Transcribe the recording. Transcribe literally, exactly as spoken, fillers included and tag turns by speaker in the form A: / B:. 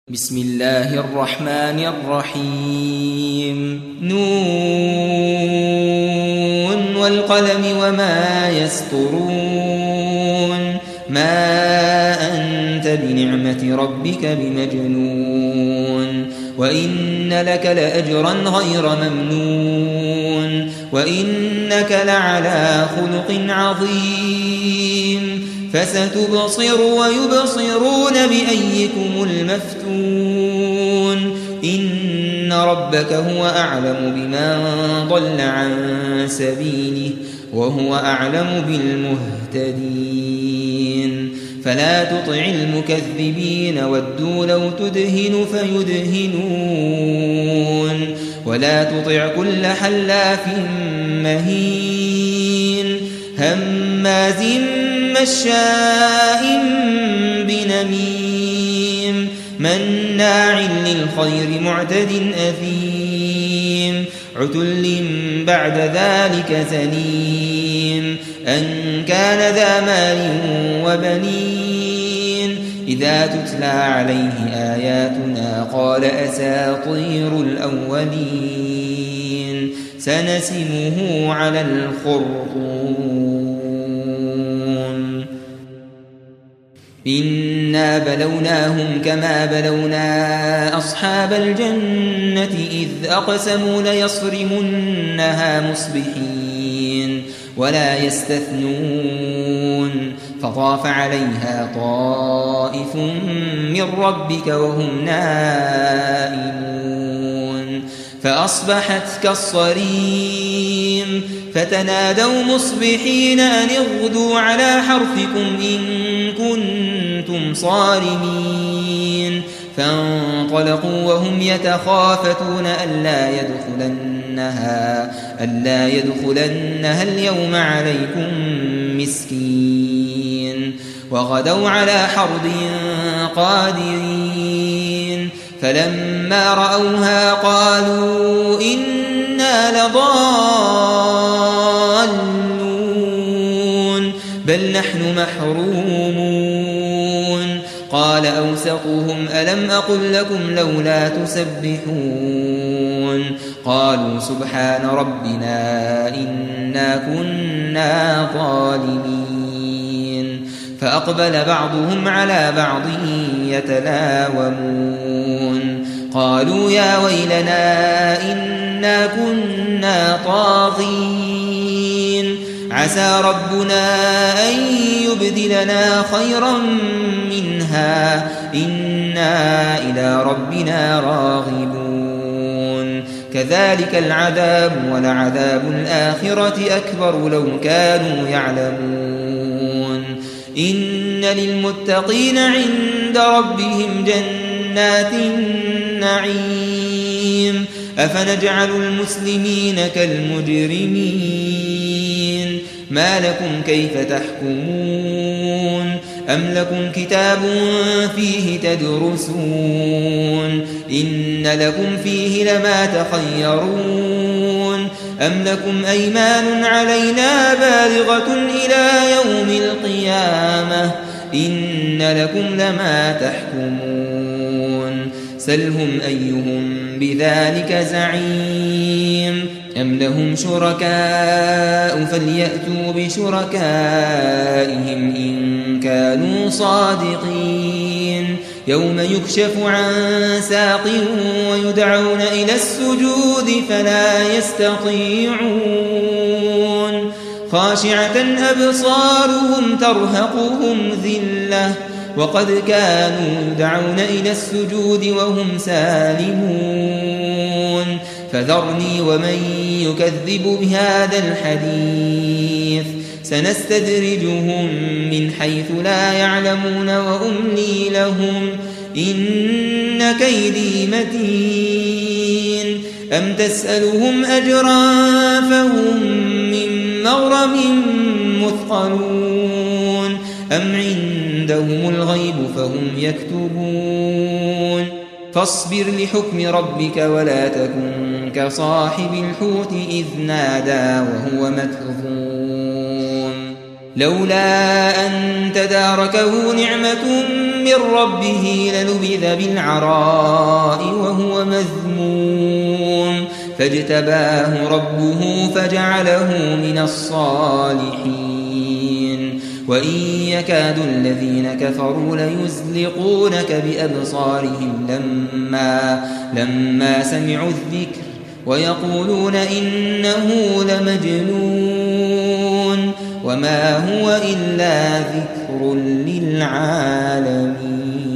A: بسم الله الرحمن الرحيم نون والقلم وما يسطرون ما أنت بنعمة ربك بمجنون وإن لك لأجرا غير ممنون وإنك لعلى خلق عظيم فستبصر ويبصرون بأيكم المفتون إن ربك هو أعلم بمن ضل عن سبيله وهو أعلم بالمهتدين فلا تطع المكذبين ودوا لو تدهن فيدهنون ولا تطع كل حلاف مهين هماز مشاء بنميم مناع للخير معتد أثيم عتل بعد ذلك زنيم أن كان ذا مال وبنين إذا تتلى عليه آياتنا قال أساطير الأولين سنسمه على الخرطوم إنا بلوناهم كما بلونا أصحاب الجنة إذ أقسموا ليصرمنها مصبحين ولا يستثنون فطاف عليها طائف من ربك وهم نائمون فأصبحت كالصريم فتنادوا مصبحين أن اغدوا على حرثكم إن كنتم صارمين فانطلقوا وهم يتخافتون ألا يدخلنها, ألا يدخلنها اليوم عليكم مسكين وغدوا على حرد قادرين فلما رأوها قالوا إنا لضالون بل نحن محرومون قال أوسطهم ألم أقل لكم لولا تسبحون قالوا سبحان ربنا إنا كنا ظالمين فأقبل بعضهم على بعض يتلاومون قالوا يا ويلنا إنا كنا طاغين عسى ربنا أن يبدلنا خيرا منها إنا إلى ربنا راغبون كذلك العذاب ولعذاب الآخرة أكبر لو كانوا يعلمون إن للمتقين عند ربهم جنات النعيم أفنجعل المسلمين كالمجرمين ما لكم كيف تحكمون أم لكم كتاب فيه تدرسون إن لكم فيه لما تخيرون أم لكم أيمان علينا بالغة إلى يوم القيامة إن لكم لما تحكمون سلهم أيهم بذلك زعيم أم لهم شركاء فليأتوا بشركائهم إن كانوا صادقين يوم يكشف عن ساق ويدعون إلى السجود فلا يستطيعون خاشعة أبصارهم ترهقهم ذلة وقد كانوا يدعون إلى السجود وهم سالمون فذرني ومن يكذب بهذا الحديث سنستدرجهم من حيث لا يعلمون وأملي لهم إن كيدي متين أم تسألهم أجرا فهم من مغرم مثقلون أم عندهم الغيب فهم يكتبون فاصبر لحكم ربك ولا تكن كصاحب الحوت إذ نادى وهو مكظوم لولا أن تداركه نعمة من ربه لنبذ بالعراء وهو مذموم فاجتباه ربه فجعله من الصالحين وإن يكاد الذين كفروا ليزلقونك بأبصارهم لما, لما سمعوا الذكر ويقولون إنه لمجنون وما هو إلا ذكر للعالمين.